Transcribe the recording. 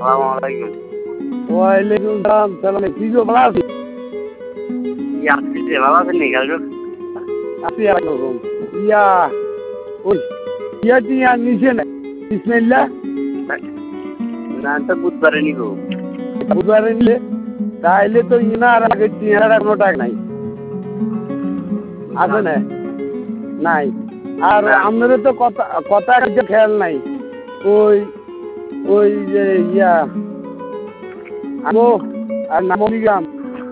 আসসালামালাইকুম। ওয়ালাইকুম সালাম। সালাম, কি গো, ভালো আছি? আপনি যে ভালো আছেন নি কালকে? আছি একরকম। ইয়া ওই টিয়া নিচে না বিসমিল্লাহ না তো বুধবারে নিব। বুধবারে নিলে তাইলে তো ইনার আগে টিয়ার কোনো টাকা নাই, আছে না? নাই। আর আমাদের তো কথা কথা একটা খেয়াল নাই। ওই ওই যে ইয়া আমো আর নামো নিগাম